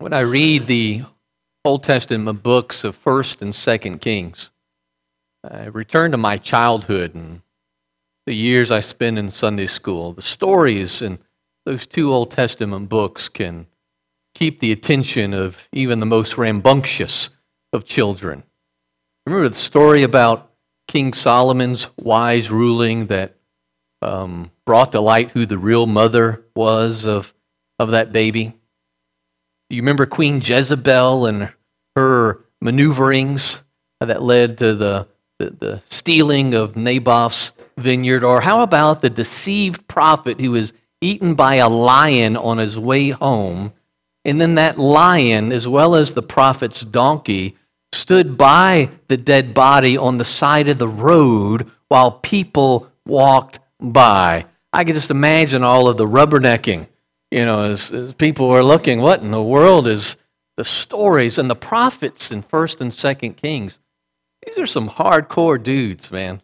When I read the Old Testament books of 1st and 2nd Kings, I return to my childhood and the years I spent in Sunday school. The stories in those two Old Testament books can keep the attention of even the most rambunctious of children. Remember the story about King Solomon's wise ruling that brought to light who the real mother was of that baby? Do you remember Queen Jezebel and her maneuverings that led to the stealing of Naboth's vineyard? Or how about the deceived prophet who was eaten by a lion on his way home, and then that lion, as well as the prophet's donkey, stood by the dead body on the side of the road while people walked by? I can just imagine all of the rubbernecking, as people are looking, what in the world is the stories and the prophets in 1st and 2nd Kings? These are some hardcore dudes, man.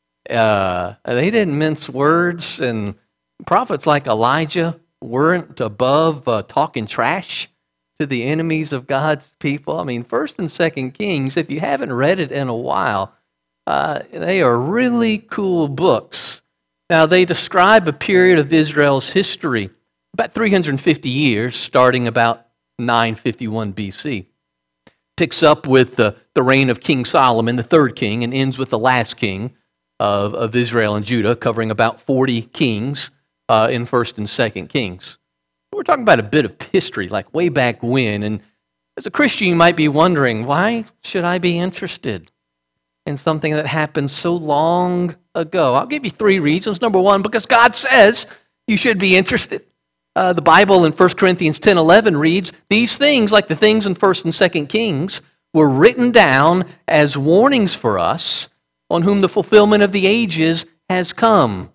They didn't mince words, and prophets like Elijah weren't above talking trash to the enemies of God's people. I mean, 1st and 2nd Kings, if you haven't read it in a while, they are really cool books. Now, they describe a period of Israel's history, about 350 years, starting about 951 BC. Picks up with the reign of King Solomon, the third king, and ends with the last king of Israel and Judah, covering about 40 kings in 1st and 2nd Kings. We're talking about a bit of history, like way back when. And as a Christian, you might be wondering, why should I be interested in something that happened so long ago? I'll give you 3 reasons. Number 1, because God says you should be interested. The Bible in 1 Corinthians 10:11 reads, "These things, like the things in 1st and 2nd Kings, were written down as warnings for us, on whom the fulfillment of the ages has come."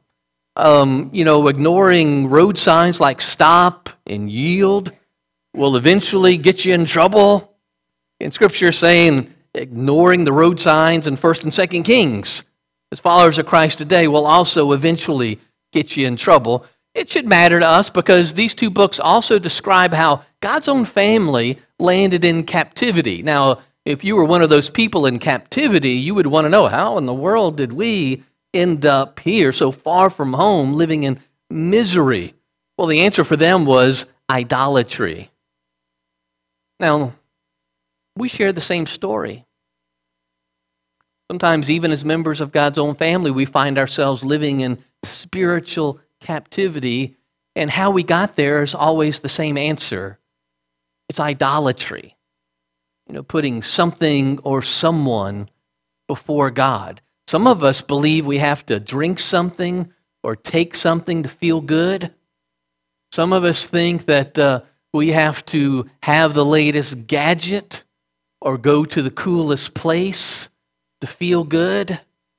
Ignoring road signs like stop and yield will eventually get you in trouble. In Scripture saying ignoring the road signs in 1st and 2nd Kings as followers of Christ today will also eventually get you in trouble. It should matter to us because these 2 books also describe how God's own family landed in captivity. Now, if you were one of those people in captivity, you would want to know, how in the world did we end up here so far from home living in misery? Well, the answer for them was idolatry. Now, we share the same story. Sometimes even as members of God's own family, we find ourselves living in spiritual captivity, and how we got there is always the same answer. It's idolatry. Putting something or someone before God. Some of us believe we have to drink something or take something to feel good. Some of us think that we have to have the latest gadget or go to the coolest place to feel good.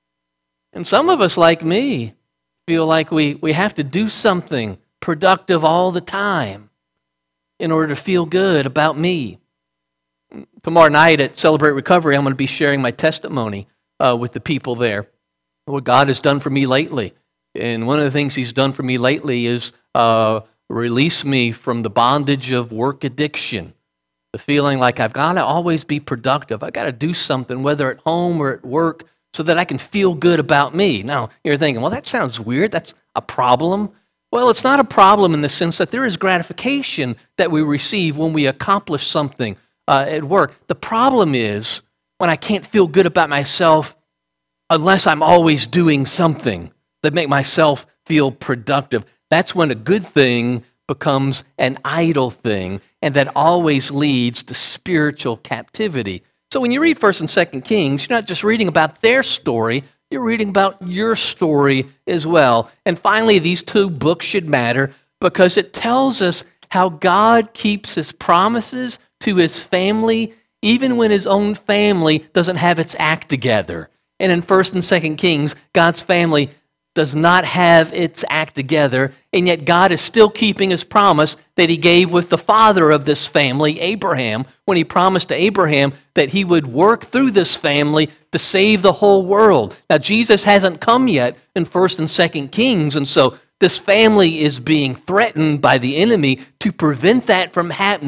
And some of us, like me, feel like we have to do something productive all the time in order to feel good about me. Tomorrow night at Celebrate Recovery, I'm going to be sharing my testimony with the people there, what God has done for me lately. And one of the things He's done for me lately is release me from the bondage of work addiction, the feeling like I've got to always be productive. I've got to do something, whether at home or at work, so that I can feel good about me. Now, you're thinking, well, that sounds weird. That's a problem. Well, it's not a problem in the sense that there is gratification that we receive when we accomplish something at work. The problem is when I can't feel good about myself unless I'm always doing something that make myself feel productive. That's when a good thing becomes an idle thing, and that always leads to spiritual captivity. So when you read 1st and 2nd Kings, you're not just reading about their story, you're reading about your story as well. And finally, these 2 books should matter because it tells us how God keeps His promises to His family, even when His own family doesn't have its act together. And in 1st and 2nd Kings, God's family does not have its act together, and yet God is still keeping His promise that He gave with the father of this family, Abraham, when He promised to Abraham that He would work through this family to save the whole world. Now, Jesus hasn't come yet in 1st and 2nd Kings, and so this family is being threatened by the enemy to prevent that from happening.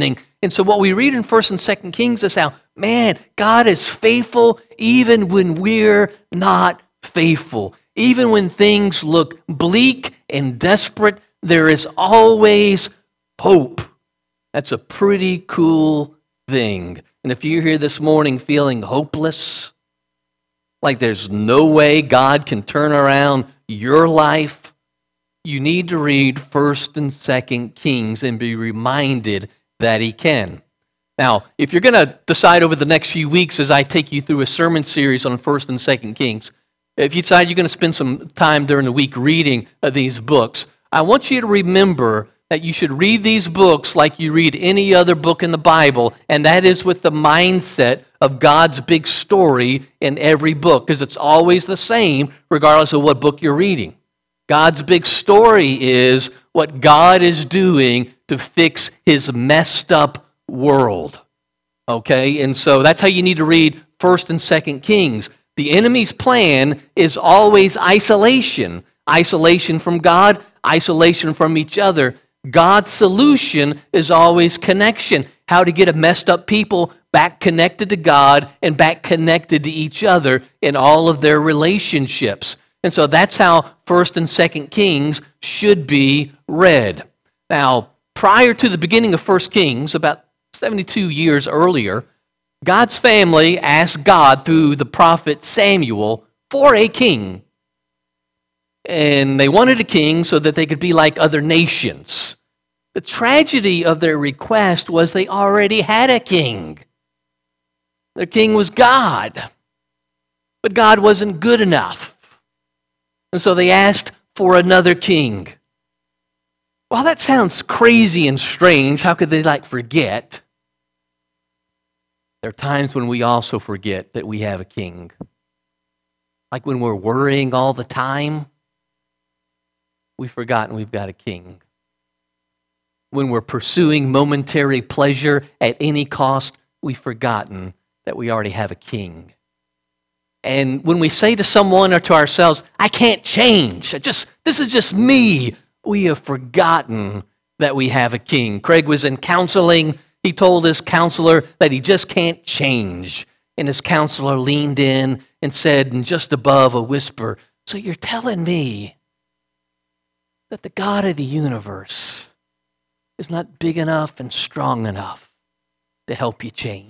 And so what we read in 1st and 2nd Kings is how, man, God is faithful even when we're not faithful. Even when things look bleak and desperate, there is always hope. That's a pretty cool thing. And if you're here this morning feeling hopeless, like there's no way God can turn around your life, you need to read 1st and 2nd Kings and be reminded that He can. Now, if you're going to decide over the next few weeks as I take you through a sermon series on 1st and 2nd Kings, if you decide you're going to spend some time during the week reading these books, I want you to remember that you should read these books like you read any other book in the Bible, and that is with the mindset of God's big story in every book, because it's always the same regardless of what book you're reading. God's big story is what God is doing to fix His messed up world. Okay? And so that's how you need to read 1st and 2nd Kings. The enemy's plan is always isolation. Isolation from God, isolation from each other. God's solution is always connection. How to get a messed up people back connected to God and back connected to each other in all of their relationships. And so that's how 1st and 2nd Kings should be read. Now, prior to the beginning of 1st Kings, about 72 years earlier, God's family asked God through the prophet Samuel for a king. And they wanted a king so that they could be like other nations. The tragedy of their request was they already had a king. Their king was God. But God wasn't good enough. And so they asked for another king. Well, that sounds crazy and strange. How could they forget? There are times when we also forget that we have a king. Like when we're worrying all the time, we've forgotten we've got a king. When we're pursuing momentary pleasure at any cost, we've forgotten that we already have a king. And when we say to someone or to ourselves, I can't change, this is just me, we have forgotten that we have a king. Craig was in counseling. He told his counselor that he just can't change. And his counselor leaned in and said, in just above a whisper, so you're telling me that the God of the universe is not big enough and strong enough to help you change?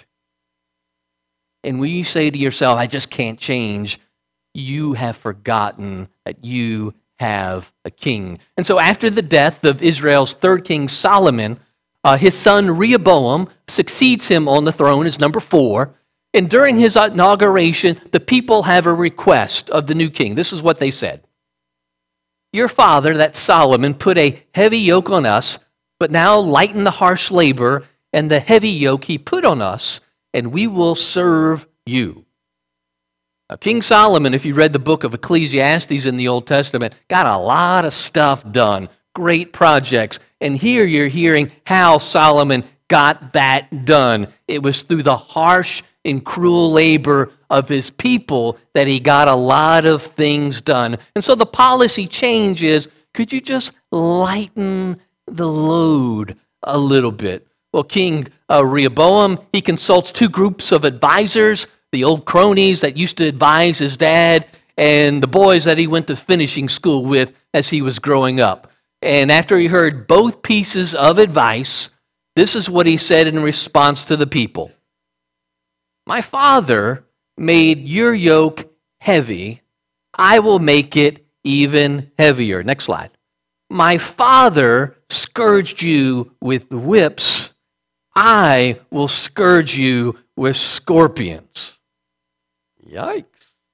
And when you say to yourself, I just can't change, you have forgotten that you have a king. And so after the death of Israel's third king, Solomon, his son Rehoboam succeeds him on the throne as number 4. And during his inauguration, the people have a request of the new king. This is what they said. Your father, that Solomon, put a heavy yoke on us, but now lighten the harsh labor and the heavy yoke he put on us, and we will serve you. Now, King Solomon, if you read the book of Ecclesiastes in the Old Testament, got a lot of stuff done, great projects. And here you're hearing how Solomon got that done. It was through the harsh and cruel labor of his people that he got a lot of things done. And so the policy change is, could you just lighten the load a little bit? Well, King Rehoboam, he consults 2 groups of advisors, the old cronies that used to advise his dad, and the boys that he went to finishing school with as he was growing up. And after he heard both pieces of advice, this is what he said in response to the people. My father made your yoke heavy. I will make it even heavier. Next slide. My father scourged you with whips. I will scourge you with scorpions. Yikes.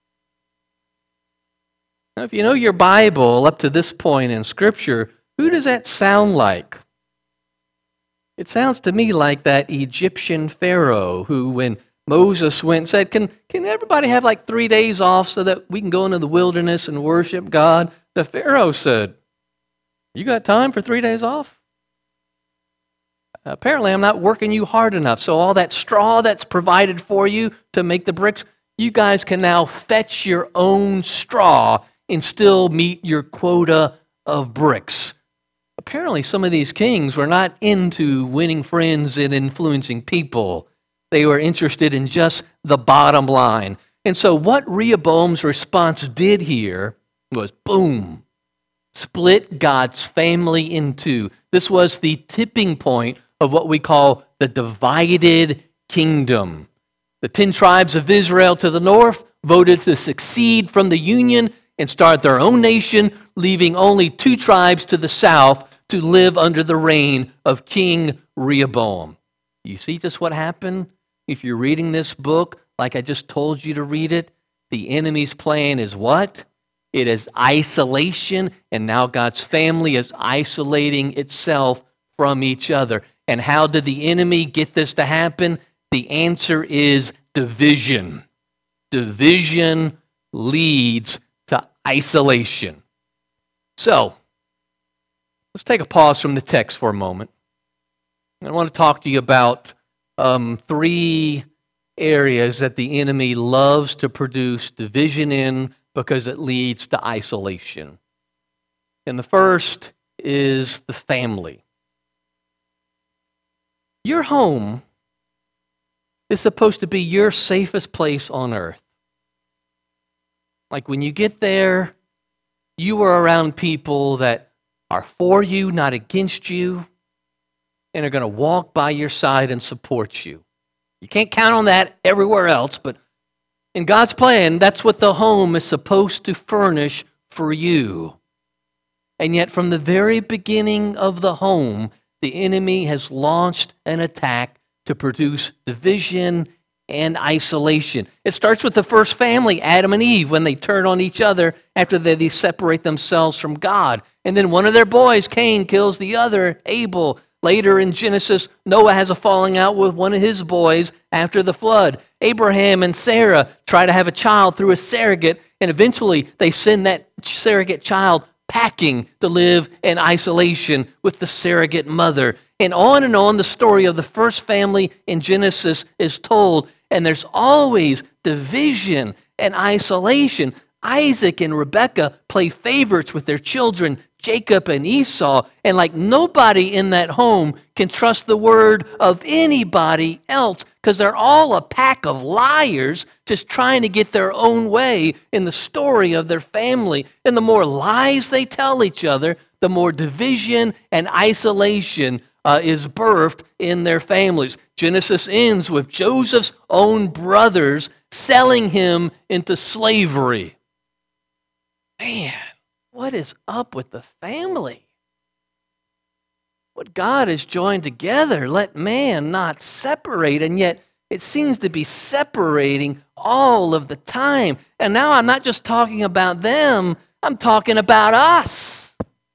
Now, if you know your Bible up to this point in Scripture, who does that sound like? It sounds to me like that Egyptian Pharaoh who, when Moses went and said, can everybody have 3 days off so that we can go into the wilderness and worship God? The Pharaoh said, you got time for 3 days off? Apparently, I'm not working you hard enough. So all that straw that's provided for you to make the bricks, you guys can now fetch your own straw and still meet your quota of bricks. apparently some of these kings were not into winning friends and influencing people. They were interested in just the bottom line. And so what Rehoboam's response did here was boom, split God's family in two. This was the tipping point of what we call the divided kingdom. The 10 tribes of Israel to the north voted to secede from the union and start their own nation, leaving only 2 tribes to the south to live under the reign of King Rehoboam. You see just what happened? If you're reading this book, like I just told you to read it, the enemy's plan is what? It is isolation, and now God's family is isolating itself from each other. And how did the enemy get this to happen? The answer is division. Division leads to isolation. So, let's take a pause from the text for a moment. I want to talk to you about 3 areas that the enemy loves to produce division in because it leads to isolation. And the first is the family. Your home is supposed to be your safest place on earth. Like when you get there, you are around people that are for you, not against you, and are going to walk by your side and support you. You can't count on that everywhere else, but in God's plan, that's what the home is supposed to furnish for you. And yet from the very beginning of the home, the enemy has launched an attack to produce division and isolation. It starts with the first family, Adam and Eve, when they turn on each other after they separate themselves from God. And then one of their boys, Cain, kills the other, Abel. Later in Genesis, Noah has a falling out with one of his boys after the flood. Abraham and Sarah try to have a child through a surrogate, and eventually they send that surrogate child packing to live in isolation with the surrogate mother. And on the story of the first family in Genesis is told, and there's always division and isolation. Isaac and Rebekah play favorites with their children, Jacob and Esau, and like nobody in that home can trust the word of anybody else because they're all a pack of liars just trying to get their own way in the story of their family. And the more lies they tell each other, the more division and isolation is birthed in their families. Genesis ends with Joseph's own brothers selling him into slavery. Man, what is up with the family? What God has joined together, let man not separate, and yet it seems to be separating all of the time. And now I'm not just talking about them, I'm talking about us.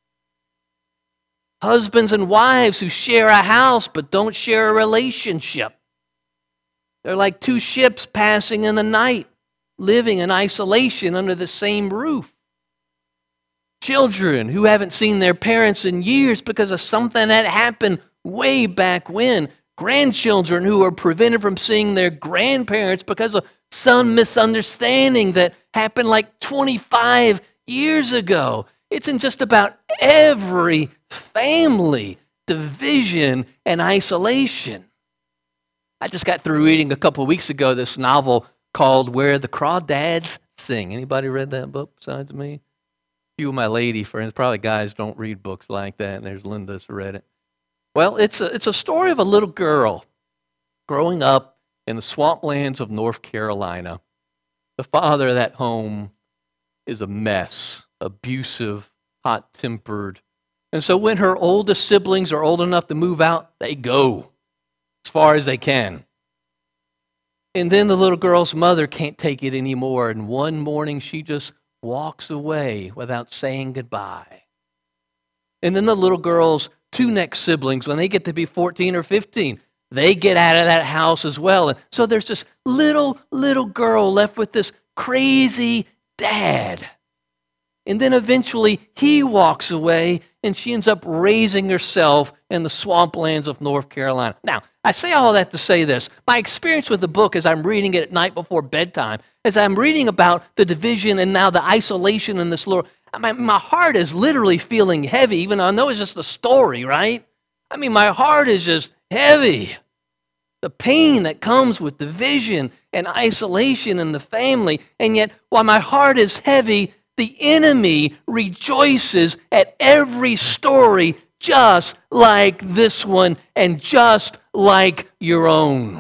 Husbands and wives who share a house but don't share a relationship. They're like 2 ships passing in the night, living in isolation under the same roof. Children who haven't seen their parents in years because of something that happened way back when. Grandchildren who are prevented from seeing their grandparents because of some misunderstanding that happened like 25 years ago. It's in just about every family, division and isolation. I just got through reading a couple of weeks ago this novel called Where the Crawdads Sing. Anybody read that book besides me? A few of my lady friends, probably guys don't read books like that, and there's Linda's read it. Well, it's a story of a little girl growing up in the swamplands of North Carolina. The father of that home is a mess, abusive, hot-tempered. And so when her oldest siblings are old enough to move out, they go as far as they can. And then the little girl's mother can't take it anymore, and one morning she just walks away without saying goodbye. And then the little girl's 2 next siblings, when they get to be 14 or 15, they get out of that house as well. And so there's this little girl left with this crazy dad. And then eventually he walks away and she ends up raising herself in the swamplands of North Carolina. Now, I say all that to say this. My experience with the book as I'm reading it at night before bedtime, as I'm reading about the division and now the isolation in this Lord, My heart is literally feeling heavy, even though I know it's just a story, right? I mean, my heart is just heavy. The pain that comes with division and isolation in the family. And yet, while my heart is heavy, the enemy rejoices at every story just like this one and just like your own.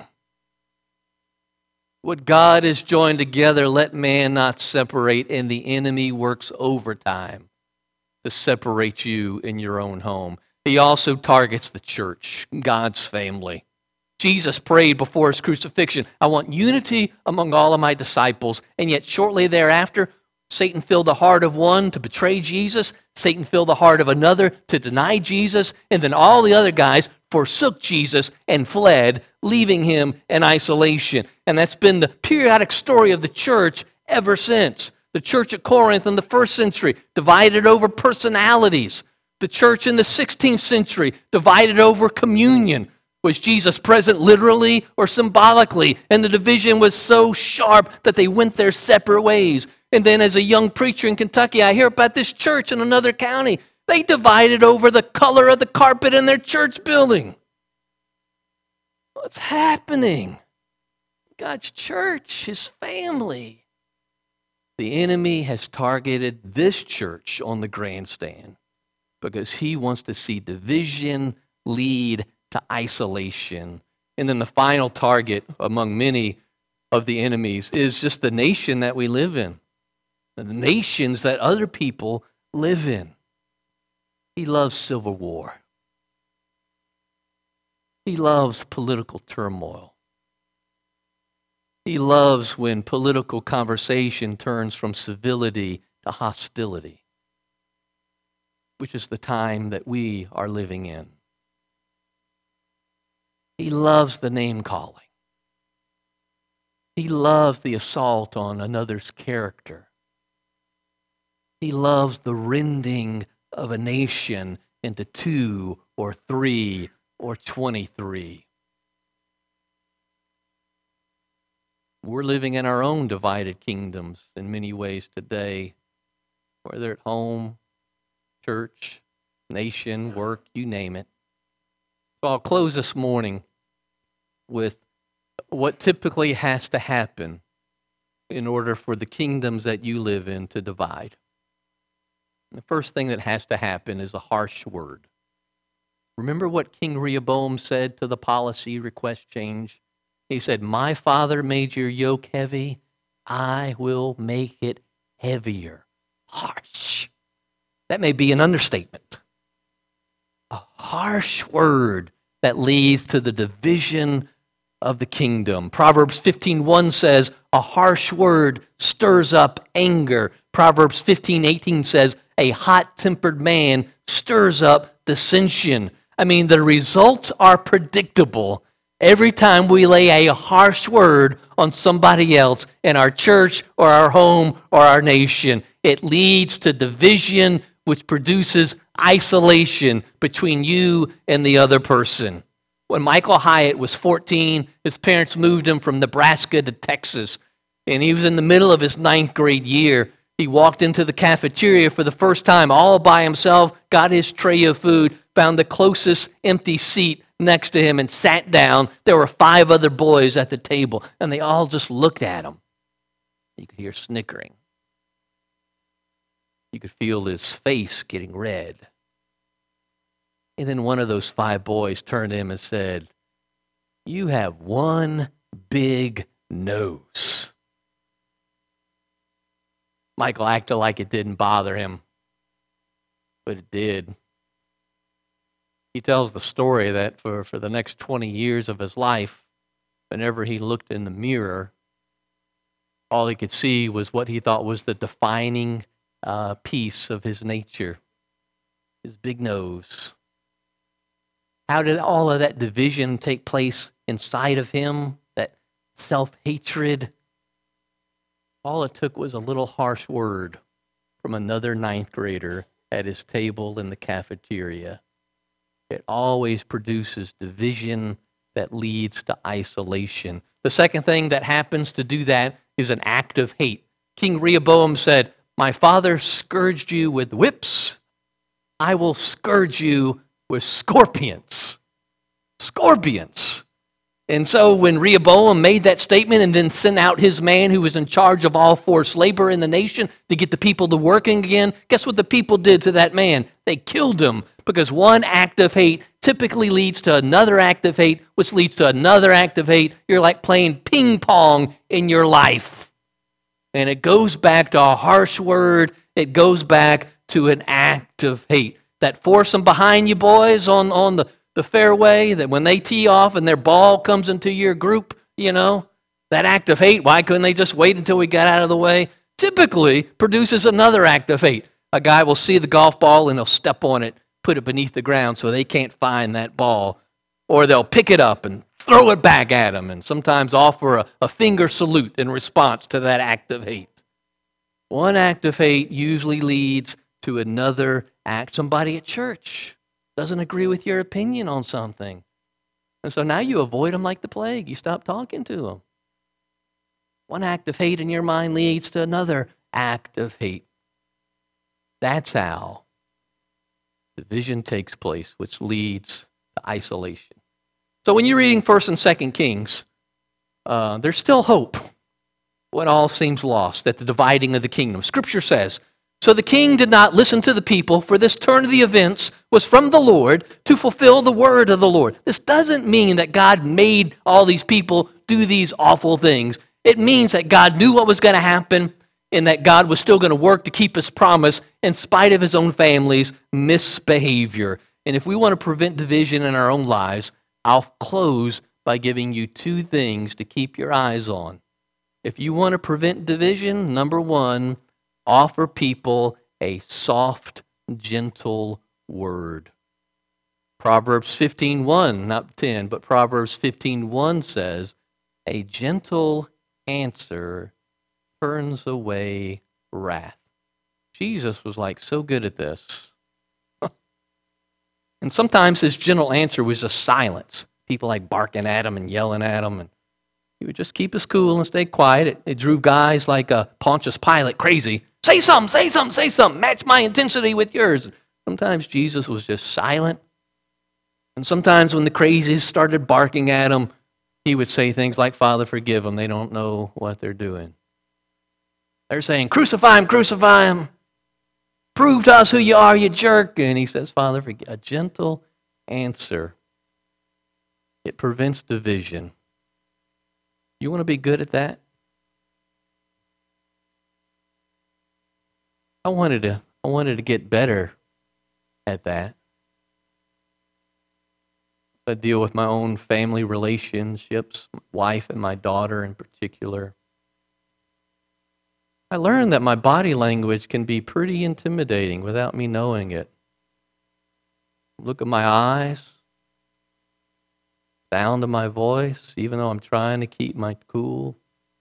What God has joined together, let man not separate, and the enemy works overtime to separate you in your own home. He also targets the church, God's family. Jesus prayed before his crucifixion, I want unity among all of my disciples. And yet shortly thereafter, Satan filled the heart of one to betray Jesus. Satan filled the heart of another to deny Jesus. And then all the other guys forsook Jesus and fled, leaving him in isolation. And that's been the periodic story of the church ever since. The church at Corinth in the first century divided over personalities. The church in the 16th century divided over communion. Was Jesus present literally or symbolically? And the division was so sharp that they went their separate ways. And then as a young preacher in Kentucky, I hear about this church in another county. They divided over the color of the carpet in their church building. What's happening? God's church, his family. The enemy has targeted this church on the grandstand because he wants to see division lead to isolation. And then the final target among many of the enemies is just the nation that we live in, the nations that other people live in. He loves civil war. He loves political turmoil. He loves when political conversation turns from civility to hostility, which is the time that we are living in. He loves the name calling. He loves the assault on another's character. He loves the rending of a nation into 2 or 3 or 23. We're living in our own divided kingdoms in many ways today, whether at home, church, nation, work, you name it. So I'll close this morning with what typically has to happen in order for the kingdoms that you live in to divide. The first thing that has to happen is a harsh word. Remember what King Rehoboam said to the policy request change? He said, my father made your yoke heavy. I will make it heavier. Harsh. That may be an understatement. A harsh word that leads to the division of the kingdom. Proverbs 15:1 says, a harsh word stirs up anger. Proverbs 15:18 says, a hot-tempered man stirs up dissension. I mean, the results are predictable every time we lay a harsh word on somebody else in our church or our home or our nation. It leads to division, which produces isolation between you and the other person. When Michael Hyatt was 14, his parents moved him from Nebraska to Texas, and he was in the middle of his 9th grade year. He walked into the cafeteria for the first time all by himself, got his tray of food, found the closest empty seat next to him and sat down. There were 5 other boys at the table, and they all just looked at him. You could hear snickering. You could feel his face getting red. And then one of those 5 boys turned to him and said, you have one big nose. Michael acted like it didn't bother him, but it did. He tells the story that for the next 20 years of his life, whenever he looked in the mirror, all he could see was what he thought was the defining piece of his nature, his big nose. How did all of that division take place inside of him, that self-hatred? All it took was a little harsh word from another 9th grader at his table in the cafeteria. It always produces division that leads to isolation. The second thing that happens to do that is an act of hate. King Rehoboam said, My father scourged you with whips. I will scourge you with scorpions. Scorpions. And so when Rehoboam made that statement and then sent out his man who was in charge of all forced labor in the nation to get the people to working again, guess what the people did to that man? They killed him, because one act of hate typically leads to another act of hate, which leads to another act of hate. You're like playing ping pong in your life. And it goes back to a harsh word. It goes back to an act of hate. That foursome behind you, boys, on the fairway, that when they tee off and their ball comes into your group, that act of hate, why couldn't they just wait until we got out of the way? Typically produces another act of hate. A guy will see the golf ball and he'll step on it, put it beneath the ground so they can't find that ball. Or they'll pick it up and throw it back at them, and sometimes offer a finger salute in response to that act of hate. One act of hate usually leads to another act. Somebody at church doesn't agree with your opinion on something. And so now you avoid them like the plague. You stop talking to them. One act of hate in your mind leads to another act of hate. That's how division takes place, which leads to isolation. So when you're reading 1st and 2nd Kings, there's still hope when all seems lost at the dividing of the kingdom. Scripture says, so the king did not listen to the people, for this turn of the events was from the Lord to fulfill the word of the Lord. This doesn't mean that God made all these people do these awful things. It means that God knew what was going to happen and that God was still going to work to keep his promise in spite of his own family's misbehavior. And if we want to prevent division in our own lives, I'll close by giving you 2 things to keep your eyes on. If you want to prevent division, number 1, offer people a soft, gentle word. Proverbs 15:1, not 10, but Proverbs 15:1 says, a gentle answer turns away wrath. Jesus was so good at this. And sometimes his gentle answer was just silence. People barking at him and yelling at him. And he would just keep his cool and stay quiet. It drew guys like Pontius Pilate crazy. Say something, say something, say something. Match my intensity with yours. Sometimes Jesus was just silent. And sometimes when the crazies started barking at him, he would say things like, Father, forgive them. They don't know what they're doing. They're saying, crucify him, crucify him. Prove to us who you are, you jerk. And he says, Father, forgive. A gentle answer. It prevents division. You want to be good at that? I wanted to get better at that. I deal with my own family relationships, my wife and my daughter in particular. I learned that my body language can be pretty intimidating without me knowing it. Look at my eyes, sound of my voice, even though I'm trying to keep my cool.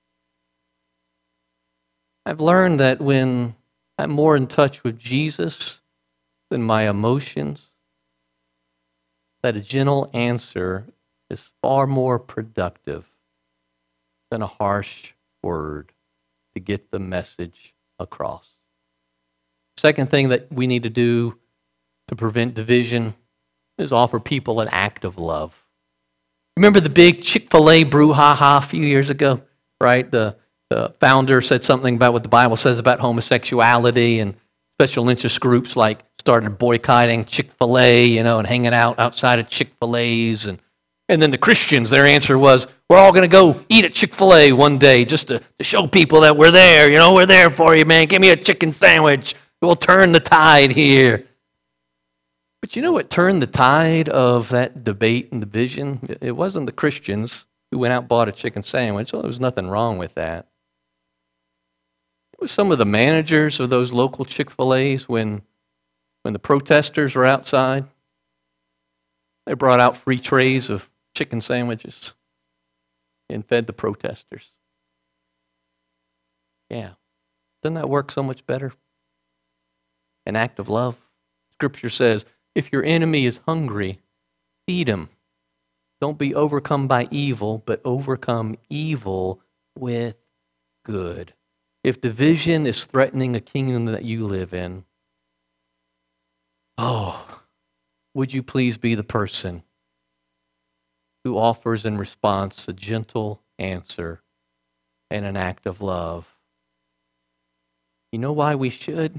I've learned that when I'm more in touch with Jesus than my emotions, that a gentle answer is far more productive than a harsh word to get the message across. Second thing that we need to do to prevent division is offer people an act of love. Remember the big Chick-fil-A brouhaha a few years ago, right? The founder said something about what the Bible says about homosexuality, and special interest groups started boycotting Chick-fil-A, and hanging out outside of Chick-fil-A's. And then the Christians, their answer was, we're all going to go eat at Chick-fil-A one day just to show people that we're there. We're there for you, man. Give me a chicken sandwich. We'll turn the tide here. But you know what turned the tide of that debate and division? It wasn't the Christians who went out and bought a chicken sandwich. Well, there was nothing wrong with that. It was some of the managers of those local Chick-fil-A's when the protesters were outside. They brought out free trays of chicken sandwiches and fed the protesters. Yeah. Doesn't that work so much better? An act of love. Scripture says, if your enemy is hungry, feed him. Don't be overcome by evil, but overcome evil with good. If division is threatening a kingdom that you live in, would you please be the person who offers in response a gentle answer and an act of love? You know why we should?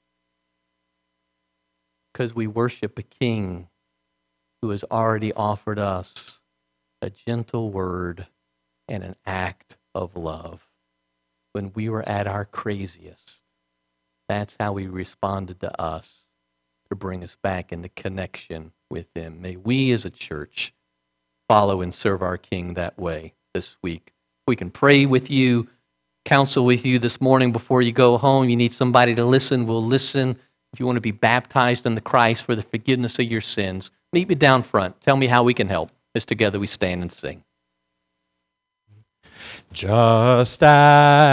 Because we worship a king who has already offered us a gentle word and an act of love. When we were at our craziest, that's how he responded to us to bring us back into connection with him. May we as a church follow and serve our King that way this week. We can pray with you, counsel with you this morning before you go home. You need somebody to listen, we'll listen. If you want to be baptized in the Christ for the forgiveness of your sins, meet me down front. Tell me how we can help. As together we stand and sing. Just as